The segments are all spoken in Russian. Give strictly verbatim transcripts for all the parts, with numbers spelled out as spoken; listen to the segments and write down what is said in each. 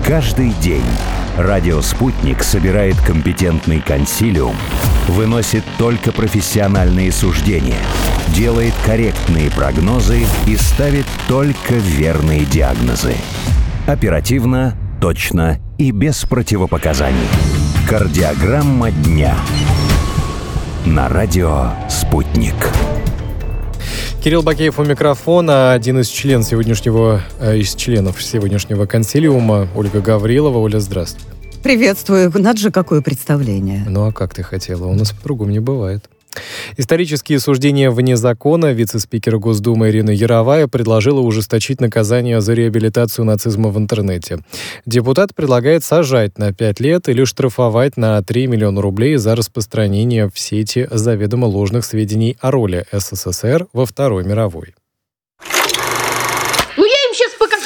Каждый день радио «Спутник» собирает компетентный консилиум, выносит только профессиональные суждения, делает корректные прогнозы и ставит только верные диагнозы. Оперативно, точно и без противопоказаний. Кардиограмма дня. На радио «Спутник». Кирилл Бакеев у микрофона, один из членов сегодняшнего, э, из членов сегодняшнего консилиума, Ольга Гаврилова. Оля, здравствуй. Приветствую. Надо же, какое представление. Ну а как ты хотела? У нас по-другому не бывает. Исторические суждения вне закона. Вице-спикер Госдумы Ирина Яровая предложила ужесточить наказание за реабилитацию нацизма в интернете. Депутат предлагает сажать на пять лет или штрафовать на три миллиона рублей за распространение в сети заведомо ложных сведений о роли СССР во Второй мировой. Ну я им сейчас покажу.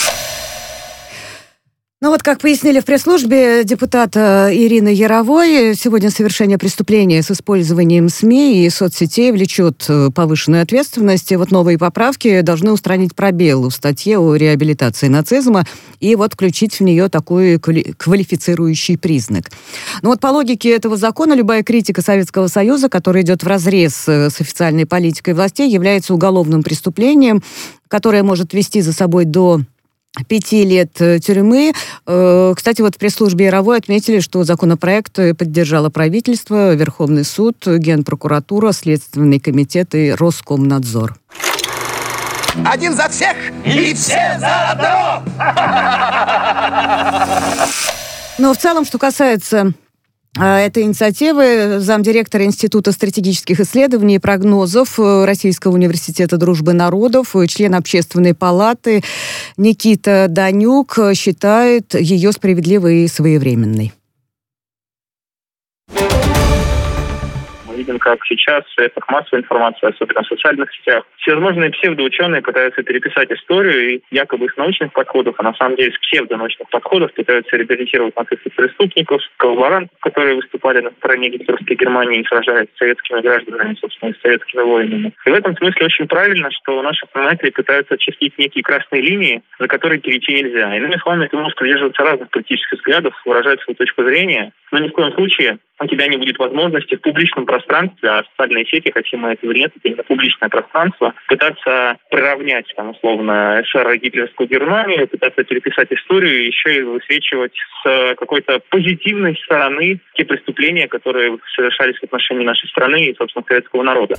Ну вот, как пояснили в пресс-службе депутата Ирины Яровой, сегодня совершение преступления с использованием СМИ и соцсетей влечет повышенную ответственность. И вот новые поправки должны устранить пробел в статье о реабилитации нацизма и вот включить в нее такой квалифицирующий признак. Ну вот по логике этого закона любая критика Советского Союза, которая идет вразрез с официальной политикой властей, является уголовным преступлением, которое может вести за собой до пяти лет тюрьмы. Кстати, вот в пресс-службе Яровой отметили, что законопроект поддержало правительство, Верховный суд, Генпрокуратура, Следственный комитет и Роскомнадзор. Один за всех и все за одного! Но в целом, что касается этой инициативы, замдиректора Института стратегических исследований и прогнозов Российского университета дружбы народов, член Общественной палаты Никита Данюк считает ее справедливой и своевременной. Мы видим, как сейчас в средствах массовой информации, особенно в социальных сетях, всевозможные псевдоученые пытаются переписать историю и якобы с научных подходов, а на самом деле с псевдонаучных подходов пытаются реабилитировать нацистских преступников, коллаборантов, которые выступали на стороне гитлеровской Германии и сражались с советскими гражданами, собственно, и с советскими воинами. И в этом смысле очень правильно, что наши основатели пытаются очертить некие красные линии, за которые перейти нельзя. Иными словами, ты можешь придерживаться разных политических взглядов, выражать свою точку зрения, но ни в коем случае у тебя не будет возможности в публичном пространстве, а социальные сети, хотим мы этого нет, это именно публичное пространство, пытаться приравнять, там, условно, СССР и гитлеровскую Германию, пытаться переписать историю и еще и высвечивать с какой-то позитивной стороны те преступления, которые совершались в отношении нашей страны и, собственно, советского народа.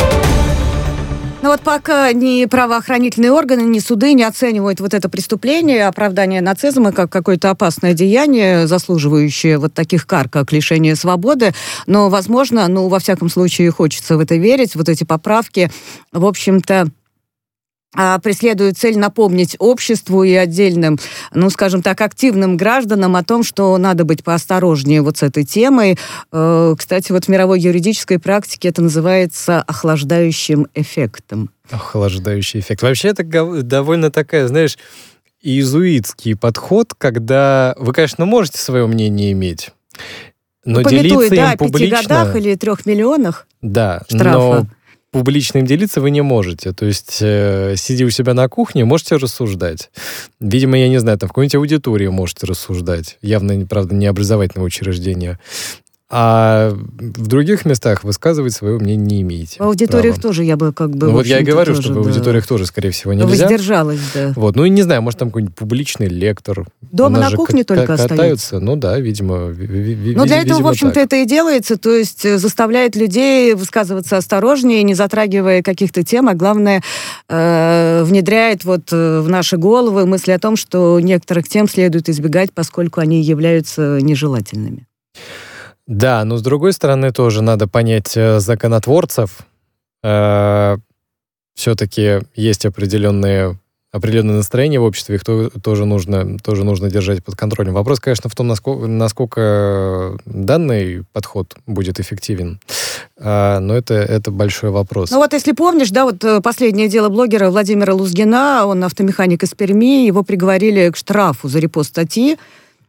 Но вот пока ни правоохранительные органы, ни суды не оценивают вот это преступление, оправдание нацизма как какое-то опасное деяние, заслуживающее вот таких кар, как лишение свободы. Но, возможно, ну, во всяком случае, хочется в это верить. Вот эти поправки, в общем-то, преследует цель напомнить обществу и отдельным, ну, скажем так, активным гражданам о том, что надо быть поосторожнее вот с этой темой. Кстати, вот в мировой юридической практике это называется охлаждающим эффектом. Охлаждающий эффект. Вообще это довольно такая, знаешь, иезуитский подход, когда вы, конечно, можете свое мнение иметь, но ну, делиться им да, публично... о пяти годах или трех миллионах да, штрафа. Но публично им делиться вы не можете. То есть, э, сидя у себя на кухне, можете рассуждать. Видимо, я не знаю, там в какой-нибудь аудитории можете рассуждать. Явно, правда, не образовательного учреждения. А в других местах высказывать свое мнение не имеете. В аудиториях права. тоже я бы как бы... Ну вот я и говорю, тоже, что в да, аудиториях тоже, скорее всего, нельзя. Воздержалась, да. Вот. Ну и не знаю, может там какой-нибудь публичный лектор. Дома на кухне только катаются. остается. Ну да, видимо. Ви- Но для этого, видимо, в общем-то, так. это и делается. То есть заставляет людей высказываться осторожнее, не затрагивая каких-то тем, а главное, э, внедряет вот в наши головы мысли о том, что некоторых тем следует избегать, поскольку они являются нежелательными. Да, но с другой стороны тоже надо понять законотворцев. Э, все-таки есть определенные, определенные настроения в обществе, их то, тоже, нужно, тоже нужно держать под контролем. Вопрос, конечно, в том, насколько, насколько данный подход будет эффективен. Э, но это, это большой вопрос. Ну вот если помнишь, да, вот последнее дело блогера Владимира Лузгина, он автомеханик из Перми, его приговорили к штрафу за репост статьи.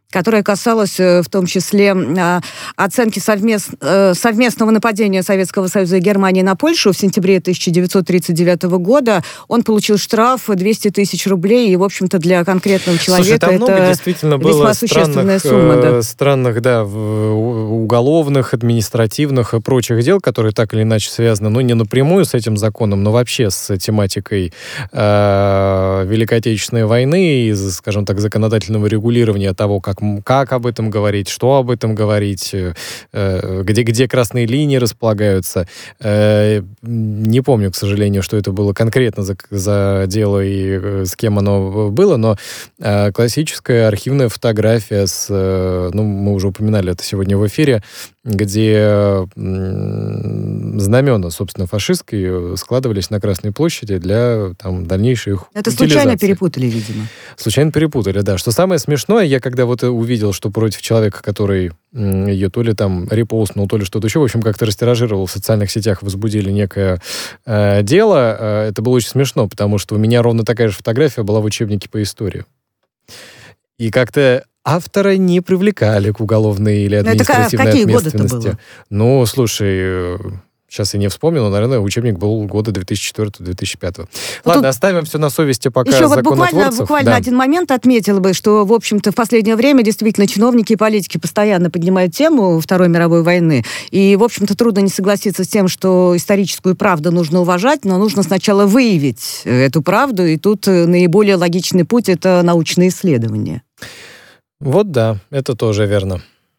которая касалась в том числе оценки совмест... совместного нападения Советского Союза и Германии на Польшу в сентябре тысяча девятьсот тридцать девятого года. Он получил штраф двести тысяч рублей, и, в общем-то, для конкретного человека Слушай, там много это действительно весьма было существенная странных, сумма. Да. странных, да, уголовных, административных и прочих дел, которые так или иначе связаны, ну, не напрямую с этим законом, но вообще с тематикой э, Великой Отечественной войны и, скажем так, законодательного регулирования того, как как об этом говорить, что об этом говорить, где, где красные линии располагаются. Не помню, к сожалению, что это было конкретно за, за дело и с кем оно было, но классическая архивная фотография с, ну, мы уже упоминали это сегодня в эфире, где знамена, собственно, фашистские складывались на Красной площади для там, дальнейшей их Это утилизации. Случайно перепутали, видимо. Случайно перепутали, да. Что самое смешное, я когда вот увидел, что против человека, который ее то ли там репостнул, то ли что-то еще, в общем, как-то растиражировал в социальных сетях, возбудили некое э, дело, э, это было очень смешно, потому что у меня ровно такая же фотография была в учебнике по истории. И как-то автора не привлекали к уголовной или административной это какие ответственности. годы-то было? Ну, слушай, сейчас я не вспомнил, но, наверное, учебник был года две тысячи четвёртого - две тысячи пятого. Вот Ладно, тут оставим все на совести пока еще вот законотворцев. буквально, буквально да. один момент отметила бы, что, в общем-то, в последнее время действительно чиновники и политики постоянно поднимают тему Второй мировой войны. И, в общем-то, трудно не согласиться с тем, что историческую правду нужно уважать, но нужно сначала выявить эту правду, и тут наиболее логичный путь — это научные исследования. Вот да, это тоже верно.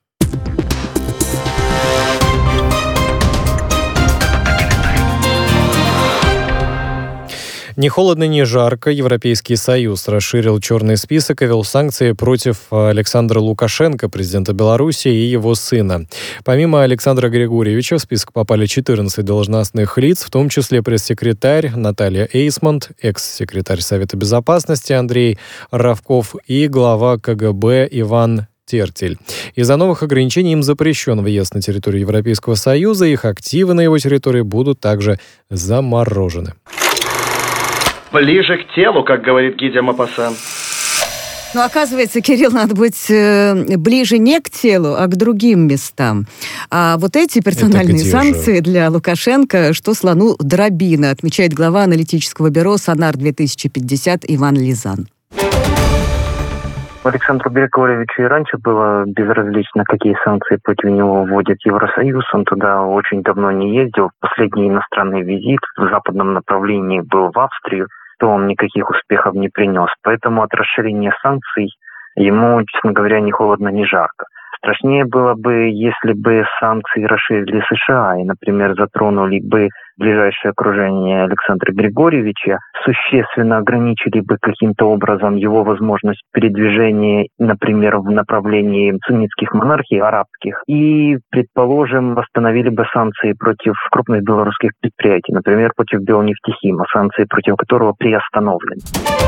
Ни холодно, ни жарко. Европейский Союз расширил черный список и ввел санкции против Александра Лукашенко, президента Беларуси, и его сына. Помимо Александра Григорьевича в список попали четырнадцать должностных лиц, в том числе пресс-секретарь Наталья Эйсмонт, экс-секретарь Совета Безопасности Андрей Равков и глава ка гэ бэ Иван Тертель. Из-за новых ограничений им запрещен въезд на территорию Европейского Союза, их активы на его территории будут также заморожены. Ближе к телу, как говорит Гидя Мопассан. Но оказывается, Кирилл, надо быть э, ближе не к телу, а к другим местам. А вот эти персональные санкции же для Лукашенко, что слону дробина, отмечает глава аналитического бюро «Сонар две тысячи пятьдесят» Иван Лизан. Александру Григорьевичу и раньше было безразлично, какие санкции против него вводит Евросоюз. Он туда очень давно не ездил. Последний иностранный визит в западном направлении был в Австрию, то он никаких успехов не принес. Поэтому от расширения санкций ему, честно говоря, ни холодно, ни жарко. Страшнее было бы, если бы санкции расширили США и, например, затронули бы ближайшее окружение Александра Григорьевича, существенно ограничили бы каким-то образом его возможность передвижения, например, в направлении суннитских монархий, арабских, и, предположим, восстановили бы санкции против крупных белорусских предприятий, например, против Белнефтехима, санкции против которого приостановлены.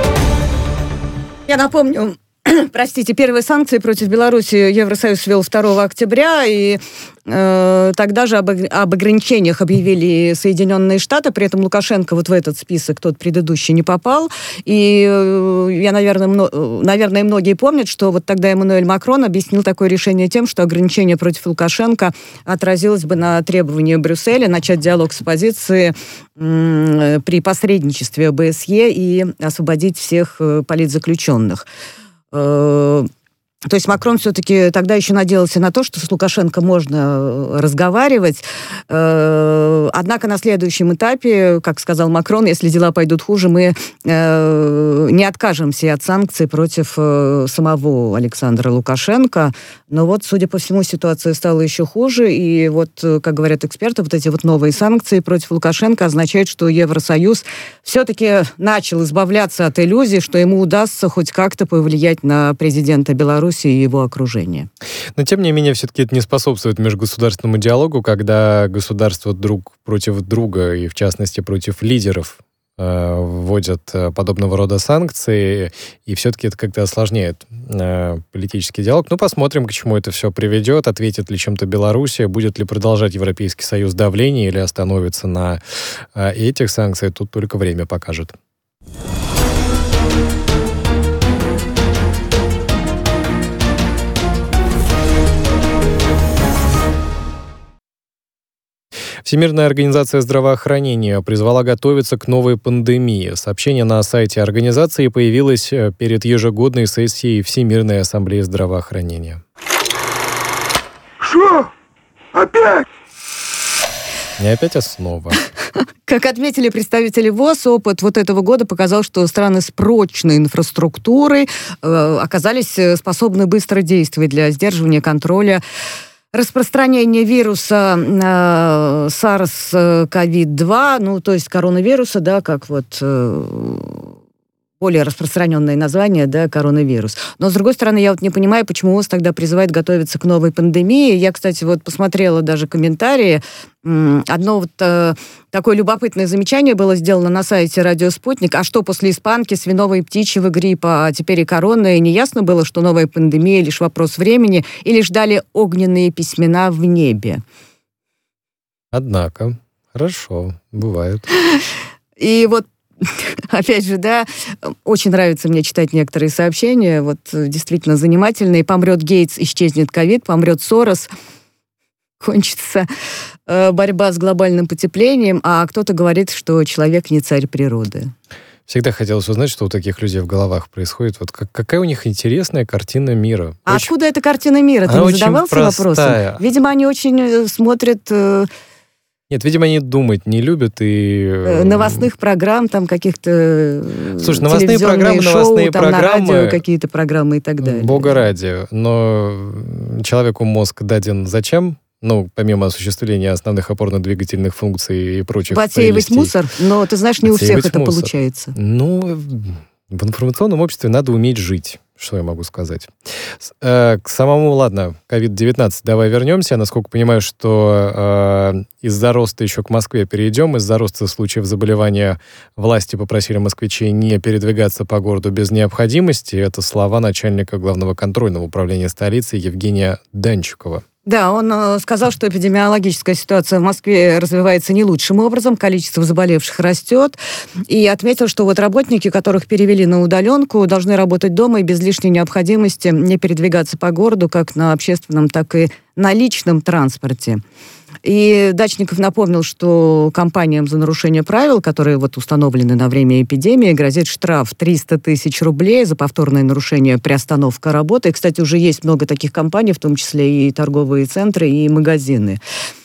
Я напомню, простите, первые санкции против Беларуси Евросоюз ввел второго октября, и э, тогда же об, об ограничениях объявили Соединенные Штаты, при этом Лукашенко вот в этот список, тот предыдущий, не попал. И э, я, наверное, мно, наверное, многие помнят, что вот тогда Эммануэль Макрон объяснил такое решение тем, что ограничение против Лукашенко отразилось бы на требовании Брюсселя начать диалог с оппозицией э, при посредничестве о бэ эс е и освободить всех э, политзаключенных. То есть Макрон все-таки тогда еще надеялся на то, что с Лукашенко можно разговаривать. Однако на следующем этапе, как сказал Макрон, если дела пойдут хуже, мы не откажемся от санкций против самого Александра Лукашенко. Но вот, судя по всему, ситуация стала еще хуже. И вот, как говорят эксперты, вот эти вот новые санкции против Лукашенко означают, что Евросоюз все-таки начал избавляться от иллюзий, что ему удастся хоть как-то повлиять на президента Беларуси и его окружение. Но, тем не менее, все-таки это не способствует межгосударственному диалогу, когда государства друг против друга, и в частности против лидеров, э, вводят подобного рода санкции, и все-таки это как-то осложняет э, политический диалог. Ну, посмотрим, к чему это все приведет, ответит ли чем-то Белоруссия, будет ли продолжать Европейский Союз давление или остановится на э, этих санкциях, тут только время покажет. Всемирная организация здравоохранения призвала готовиться к новой пандемии. Сообщение на сайте организации появилось перед ежегодной сессией Всемирной ассамблеи здравоохранения. Что? Опять? Не опять, а снова. Как отметили представители ВОЗ, опыт вот этого года показал, что страны с прочной инфраструктурой э, оказались способны быстро действовать для сдерживания контроля распространения вируса э, SARS-си о ви два, ну, то есть коронавируса, да, как вот э, более распространенное название, да, коронавирус. Но, с другой стороны, я вот не понимаю, почему ВОЗ тогда призывает готовиться к новой пандемии. Я, кстати, вот посмотрела даже комментарии. Одно вот э, такое любопытное замечание было сделано на сайте «Радио Спутник». А что после испанки, свиного и птичьего гриппа, а теперь и короны? И неясно было, что новая пандемия — лишь вопрос времени, или ждали огненные письмена в небе? Однако, хорошо, бывает. И вот опять же, да, очень нравится мне читать некоторые сообщения, вот действительно занимательные. Помрет Гейтс, исчезнет ковид, помрет Сорос, кончится э, борьба с глобальным потеплением, а кто-то говорит, что человек не царь природы. Всегда хотелось узнать, что у таких людей в головах происходит. Вот как, какая у них интересная картина мира. А очень... откуда эта картина мира? Ты Она не задавался простая. вопросом? Видимо, они очень смотрят... Э, Нет, видимо, они думать не любят и... новостных программ, там каких-то Слушай, новостные программы, шоу, новостные там программы... на радио какие-то программы и так далее. Бога ради. Но человеку мозг даден зачем? Ну, помимо осуществления основных опорно-двигательных функций и прочих Отсеивать прелестей. мусор, но ты знаешь, не у всех это мусор. получается. Ну, в информационном обществе надо уметь жить. Что я могу сказать? Э, к самому, ладно, ковид девятнадцать давай вернемся. Я, насколько понимаю, что э, из-за роста еще к Москве перейдем. Из-за роста случаев заболевания власти попросили москвичей не передвигаться по городу без необходимости. Это слова начальника Главного контрольного управления столицы Евгения Данчикова. Да, он э, сказал, что эпидемиологическая ситуация в Москве развивается не лучшим образом, количество заболевших растет, и отметил, что вот работники, которых перевели на удаленку, должны работать дома и без лишней необходимости не передвигаться по городу, как на общественном, так и на личном транспорте. И Дачников напомнил, что компаниям за нарушение правил, которые вот установлены на время эпидемии, грозит штраф триста тысяч рублей за повторное нарушение, приостановка работы. И, кстати, уже есть много таких компаний, в том числе и торговые центры, и магазины.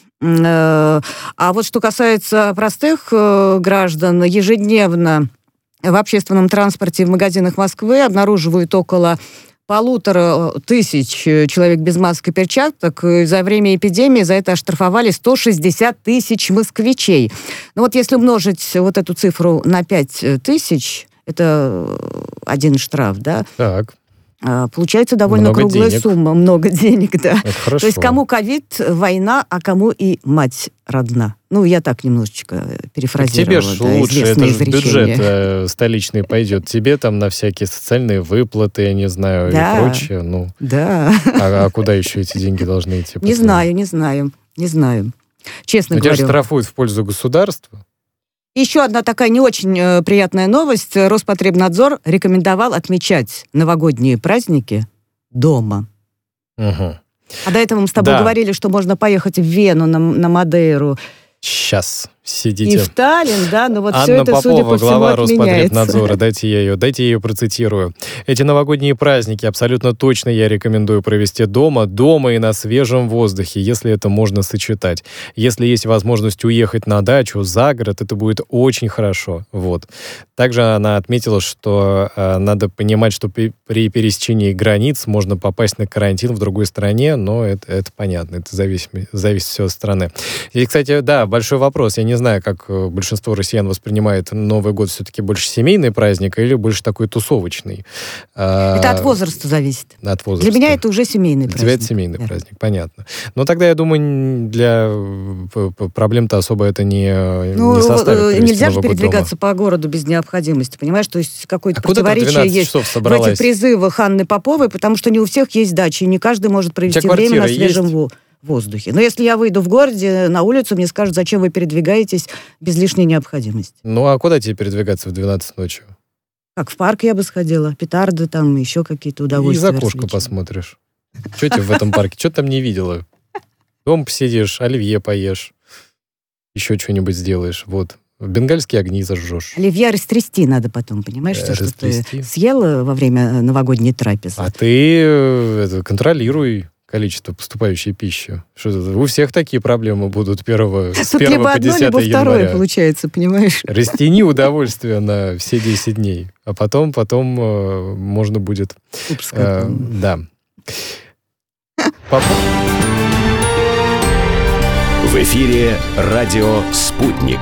А вот что касается простых граждан, ежедневно в общественном транспорте и в магазинах Москвы обнаруживают около полутора тысяч человек без масок и перчаток. За время эпидемии за это оштрафовали сто шестьдесят тысяч москвичей. Ну вот если умножить вот эту цифру на пять тысяч, это один штраф, да? Так. Получается довольно много круглая денег. Сумма. Много денег, да. Это хорошо. То есть кому ковид, война, а кому и мать родна. Ну, я так немножечко перефразировала. Тебе ж да, лучше, это же изречение. Бюджет э, столичный пойдет. Тебе там на всякие социальные выплаты, я не знаю, да. и прочее. Ну, да. А, а куда еще эти деньги должны идти? Не знаю, не знаю, не знаю. Честно говоря. Тебя же штрафуют в пользу государства. Еще одна такая не очень э, приятная новость. Роспотребнадзор рекомендовал отмечать новогодние праздники дома. Угу. А до этого мы с тобой да. говорили, что можно поехать в Вену, на, на Мадейру. Сейчас сидите. И в Таллин, да, но вот Анна все это, Попова, судя по всему, глава отменяется. Роспотребнадзора. Дайте я ее, дайте я ее процитирую. Эти новогодние праздники абсолютно точно я рекомендую провести дома, дома и на свежем воздухе, если это можно сочетать. Если есть возможность уехать на дачу, за город, это будет очень хорошо. Вот. Также она отметила, что э, надо понимать, что при, при пересечении границ можно попасть на карантин в другой стране, но это, это понятно, это зависит, зависит все от страны. И, кстати, да, большой вопрос. Я не знаю, как большинство россиян воспринимает Новый год все-таки больше семейный праздник или больше такой тусовочный. Это от возраста зависит. От возраста. Для меня это уже семейный праздник. Для тебя это семейный да. праздник, понятно. Но тогда, я думаю, для проблем-то особо это не, ну, не составит. Нельзя же передвигаться дома. По городу без необходимости, понимаешь? То есть какое-то а противоречие есть в этих призывах Анны Поповой, потому что не у всех есть дачи, и не каждый может провести время на свежем воздухе. воздухе. Но если я выйду в городе на улицу, мне скажут, зачем вы передвигаетесь без лишней необходимости. Ну, а куда тебе передвигаться в двенадцать ночи? Как в парк я бы сходила. Петарды там, еще какие-то удовольствия. И за кошку посмотришь. Что тебе в этом парке? Что ты там не видела? Дома посидишь, оливье поешь. еще что-нибудь сделаешь. Вот. Бенгальские огни зажжешь. Оливье растрясти надо потом, понимаешь, Э, что растрясти. ты съел во время новогодней трапезы. А ты э, это, контролируй количество поступающей пищи. Что это? У всех такие проблемы будут первого, с Тут первого либо по одно, десятое либо второе января. получается, понимаешь? Растяни удовольствие на все десять дней, а потом, потом э, можно будет... Э, да. По- В эфире радио «Спутник».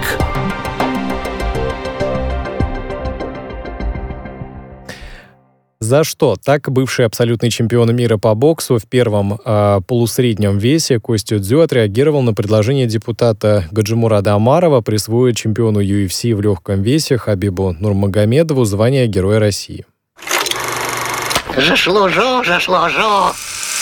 За что? Так бывший абсолютный чемпион мира по боксу в первом э, полусреднем весе Костя Дзю отреагировал на предложение депутата Гаджимурада Амарова присвоить чемпиону ю эф си в легком весе Хабибу Нурмагомедову звание Героя России. Заслужу, заслужу.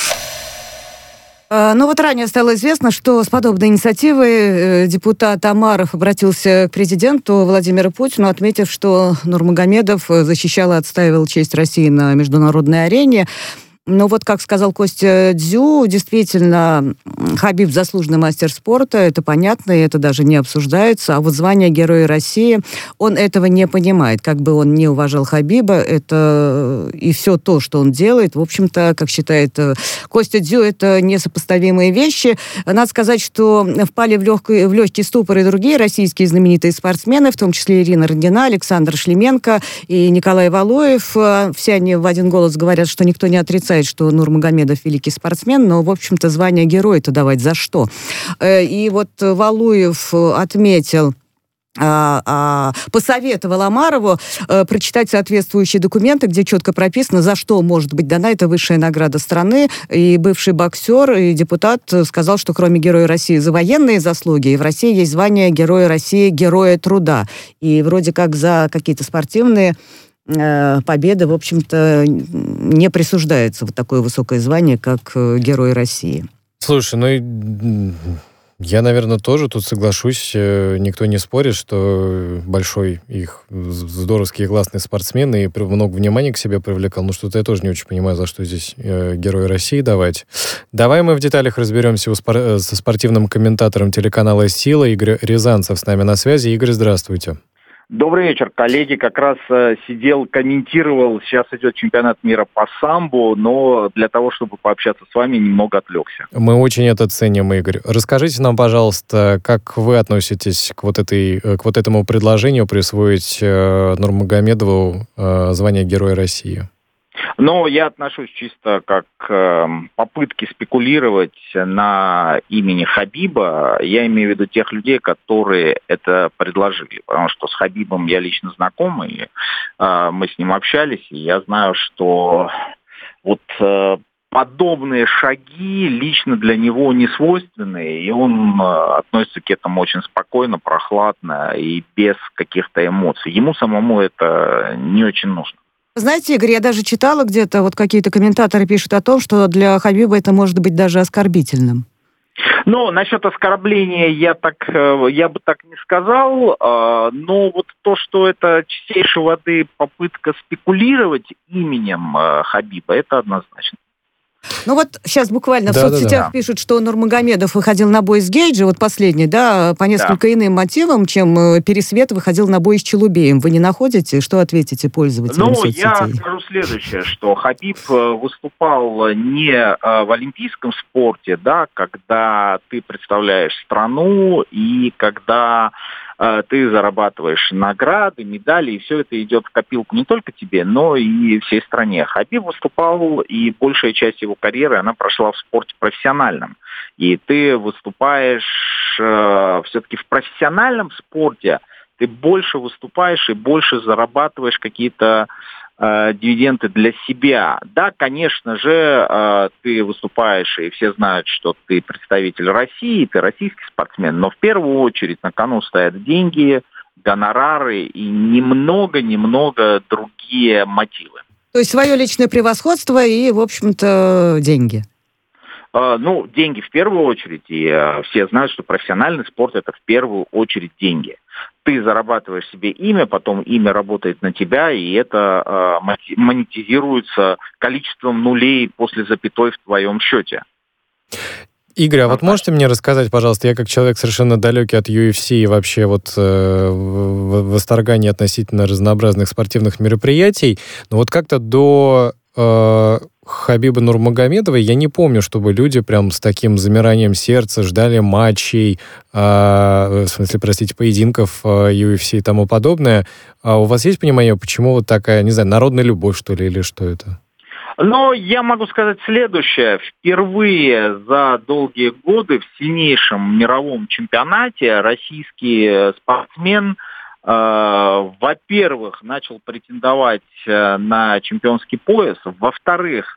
Ну вот ранее стало известно, что с подобной инициативой депутат Амаров обратился к президенту Владимиру Путину, отметив, что Нурмагомедов защищал и отстаивал честь России на международной арене. Но вот, как сказал Костя Дзю, действительно, Хабиб заслуженный мастер спорта, это понятно, и это даже не обсуждается. А вот звание Героя России, он этого не понимает. Как бы он не уважал Хабиба, это и все то, что он делает, в общем-то, как считает Костя Дзю, это несопоставимые вещи. Надо сказать, что впали в легкий, в легкий ступор и другие российские знаменитые спортсмены, в том числе Ирина Роднина, Александр Шлеменко и Николай Валуев. Все они в один голос говорят, что никто не отрицает, что Нурмагомедов великий спортсмен, но, в общем-то, звание героя-то давать за что? И вот Валуев отметил, а, а, посоветовал Амарову а, прочитать соответствующие документы, где четко прописано, за что может быть дана эта высшая награда страны. И бывший боксер и депутат сказал, что кроме Героя России за военные заслуги, в России есть звание Героя России, Героя труда. И вроде как за какие-то спортивные победы, в общем-то, не присуждается вот такое высокое звание, как Герой России. Слушай, ну я, наверное, тоже тут соглашусь. Никто не спорит, что большой их здоровский и классный спортсмен и много внимания к себе привлекал. Ну, что-то я тоже не очень понимаю, за что здесь э, Герой России давать. Давай мы в деталях разберемся спор- со спортивным комментатором телеканала «Сила» Игорь Рязанцев с нами на связи. Игорь, здравствуйте. Добрый вечер, коллеги. Как раз э, сидел, комментировал. Сейчас идет чемпионат мира по самбо, но для того, чтобы пообщаться с вами, немного отвлекся. Мы очень это ценим, Игорь. Расскажите нам, пожалуйста, как вы относитесь к вот, этой, к вот этому предложению присвоить э, Нурмагомедову э, звание Героя России? Но я отношусь чисто как э, попытки спекулировать на имени Хабиба. Я имею в виду тех людей, которые это предложили. Потому что с Хабибом я лично знаком, и э, мы с ним общались, и я знаю, что вот э, подобные шаги лично для него не свойственны, и он э, относится к этому очень спокойно, прохладно и без каких-то эмоций. Ему самому это не очень нужно. Знаете, Игорь, я даже читала где-то, вот какие-то комментаторы пишут о том, что для Хабиба это может быть даже оскорбительным. Ну, насчет оскорбления я так, я бы так не сказал, но вот то, что это чистейшей воды попытка спекулировать именем Хабиба, это однозначно. Ну вот сейчас буквально да, в соцсетях да, да. пишут, что Нурмагомедов выходил на бой с Гейджи, вот последний, да, по несколько да. иным мотивам, чем Пересвет выходил на бой с Челубеем. Вы не находите? Что ответите пользователям ну, соцсетей? Ну, я скажу следующее, что Хабиб выступал не в олимпийском спорте, да, когда ты представляешь страну и когда ты зарабатываешь награды, медали, и все это идет в копилку не только тебе, но и всей стране. Хабиб выступал, и большая часть его карьеры, она прошла в спорте профессиональном. И ты выступаешь э, все-таки в профессиональном спорте, ты больше выступаешь и больше зарабатываешь какие-то э, дивиденды для себя. Да, конечно же, э, ты выступаешь, и все знают, что ты представитель России, ты российский спортсмен, но в первую очередь на кону стоят деньги, гонорары и немного-немного другие мотивы. То есть свое личное превосходство и, в общем-то, деньги. Ну, деньги в первую очередь, и все знают, что профессиональный спорт – это в первую очередь деньги. Ты зарабатываешь себе имя, потом имя работает на тебя, и это монетизируется количеством нулей после запятой в твоем счете. Игорь, а вот можете мне рассказать, пожалуйста, я как человек совершенно далекий от ю эф си и вообще вот э, в восторгании относительно разнообразных спортивных мероприятий, но вот как-то до э, Хабиба Нурмагомедова я не помню, чтобы люди прям с таким замиранием сердца ждали матчей, э, в смысле, простите, поединков э, ю эф си и тому подобное. А у вас есть понимание, почему вот такая, не знаю, народная любовь, что ли, или что это? Но я могу сказать следующее. Впервые за долгие годы в сильнейшем мировом чемпионате российский спортсмен, э, во-первых, начал претендовать на чемпионский пояс, во-вторых,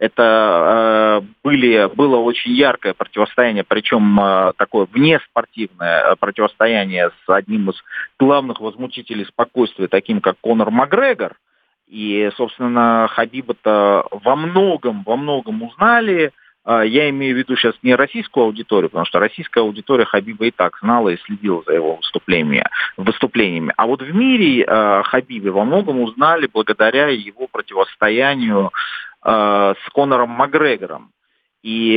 это э, были, было очень яркое противостояние, причем э, такое внеспортивное противостояние с одним из главных возмутителей спокойствия, таким как Конор Макгрегор. И, собственно, Хабиба-то во многом, во многом узнали. Я имею в виду сейчас не российскую аудиторию, потому что российская аудитория Хабиба и так знала и следила за его выступлениями. выступлениями. А вот в мире Хабиба во многом узнали благодаря его противостоянию с Конором Макгрегором. И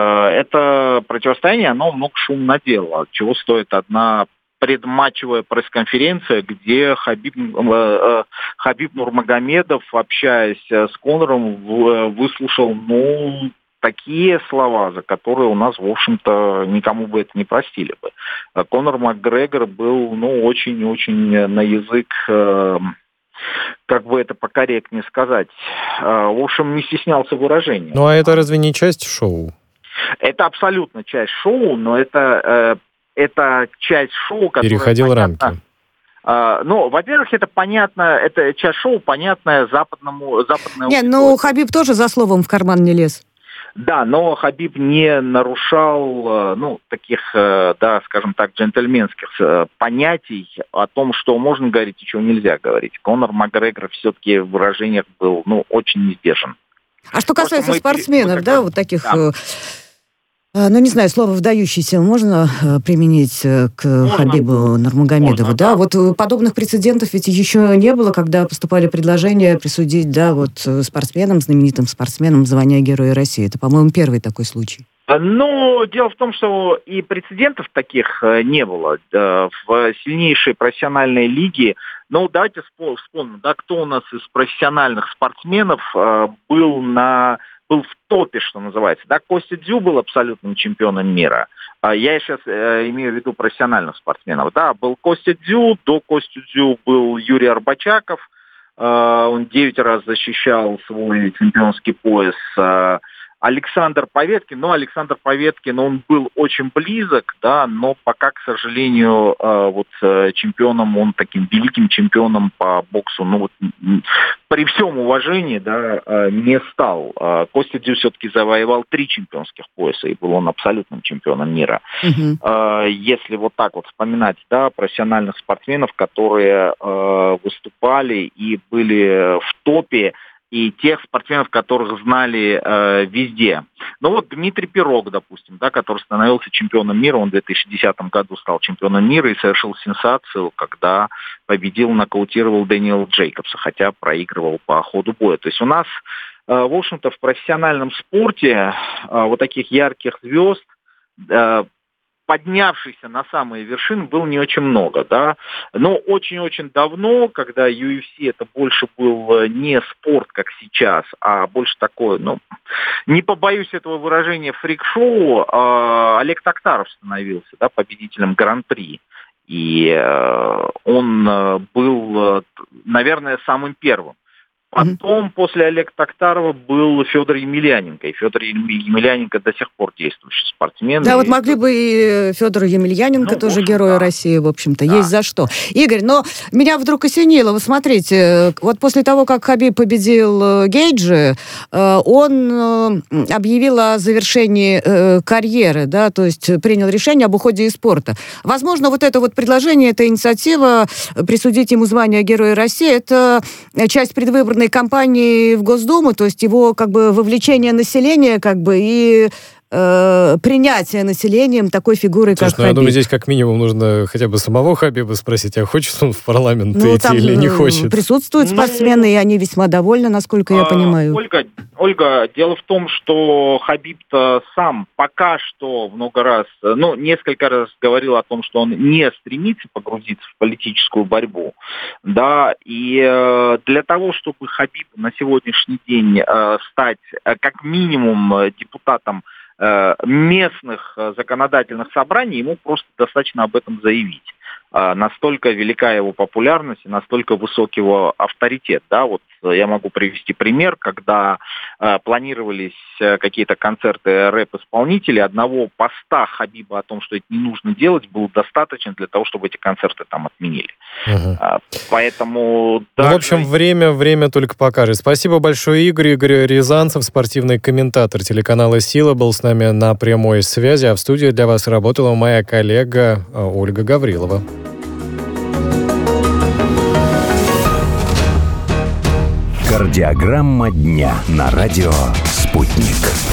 это противостояние, оно много шум наделало, чего стоит одна предматчевая пресс-конференция, где Хабиб, э, Хабиб Нурмагомедов, общаясь с Конором, выслушал, ну, такие слова, за которые у нас, в общем-то, никому бы это не простили бы. Конор Макгрегор был, ну, очень-очень на язык, э, как бы это покорректнее сказать, э, в общем, не стеснялся выражения. Ну, а это разве не часть шоу? Это абсолютно часть шоу, но это... Э, Это часть шоу, которая... Переходил понятна, рамки. Uh, ну, во-первых, это понятно, это часть шоу, понятная западному... западному Не, ну, Хабиб тоже за словом в карман не лез. Да, но Хабиб не нарушал, ну, таких, да, скажем так, джентльменских понятий о том, что можно говорить и чего нельзя говорить. Конор Макгрегор все-таки в выражениях был, ну, очень не сдержан. А что касается мы, спортсменов, мы, да, вот таких... Да. Ну, не знаю, слово «вдающийся» можно применить к можно, Хабибу Нурмагомедову, можно, да? да? Вот подобных прецедентов ведь еще не было, когда поступали предложения присудить, да, вот спортсменам, знаменитым спортсменам звание Героя России. Это, по-моему, первый такой случай. Ну, дело в том, что и прецедентов таких не было. В сильнейшей профессиональной лиге, ну, давайте вспомним, да, кто у нас из профессиональных спортсменов был на... был в топе, что называется. Да, Костя Дзю был абсолютным чемпионом мира. Я сейчас э, имею в виду профессиональных спортсменов. Да, был Костя Дзю, до Кости Дзю был Юрий Арбачаков. Э, он девять раз защищал свой чемпионский пояс. Э, Александр Поветкин, ну, Александр Поветкин, он был очень близок, да, но пока, к сожалению, э, вот э, чемпионом, он таким великим чемпионом по боксу, ну, вот при всем уважении, да, э, не стал. Э, Костя Дзю все-таки завоевал три чемпионских пояса, и был он абсолютным чемпионом мира. Mm-hmm. Э, если вот так вот вспоминать, да, профессиональных спортсменов, которые э, выступали и были в топе, и тех спортсменов, которых знали э, везде. Ну вот Дмитрий Пирог, допустим, да, который становился чемпионом мира, он в две тысячи десятом году стал чемпионом мира и совершил сенсацию, когда победил, нокаутировал Дэниела Джейкобса, хотя проигрывал по ходу боя. То есть у нас, э, в общем-то, в профессиональном спорте э, вот таких ярких звезд, э, поднявшихся на самые вершины, было не очень много, да, но очень-очень давно, когда ю эф си это больше был не спорт, как сейчас, а больше такое, ну, не побоюсь этого выражения, фрик-шоу, э, Олег Токтаров становился, да, победителем Гран-при, и э, он э, был, э, наверное, самым первым. Потом, после Олега Токтарова, был Федор Емельяненко. И Федор Емельяненко до сих пор действующий спортсмен. Да, и... вот могли бы и Федору Емельяненко, ну, тоже Героя да. России, в общем-то, да. есть за что. Игорь, но меня вдруг осенило. Вы смотрите, вот после того, как Хабиб победил Гейджи, он объявил о завершении карьеры, да, то есть принял решение об уходе из спорта. Возможно, вот это вот предложение, эта инициатива присудить ему звание Героя России, это часть предвыборной кампании в Госдуму, то есть его как бы вовлечение населения как бы и э, принятия населением такой фигуры, Слушай, как ну, Хабиб. я думаю, здесь как минимум нужно хотя бы самого Хабиба спросить, а хочет он в парламент Ну, идти там или не хочет? присутствуют спортсмены, и они весьма довольны, насколько я А, понимаю. Ольга, Ольга, дело в том, что Хабиб-то сам пока что много раз, ну, несколько раз говорил о том, что он не стремится погрузиться в политическую борьбу, да, и э, для того, чтобы Хабиб на сегодняшний день э, стать э, как минимум э, депутатом э, местных э, законодательных собраний, ему просто достаточно об этом заявить. Настолько велика его популярность и настолько высок его авторитет. Да? Вот я могу привести пример, когда э, планировались какие-то концерты рэп-исполнителей, одного поста Хабиба о том, что это не нужно делать, было достаточно для того, чтобы эти концерты там отменили. Угу. А, поэтому... Ну, даже... в общем, время, время только покажет. Спасибо большое, Игорь. Игорь Рязанцев, спортивный комментатор телеканала «Сила», был с нами на прямой связи, а в студии для вас работала моя коллега Ольга Гаврилова. Кардиограмма дня на радио «Спутник».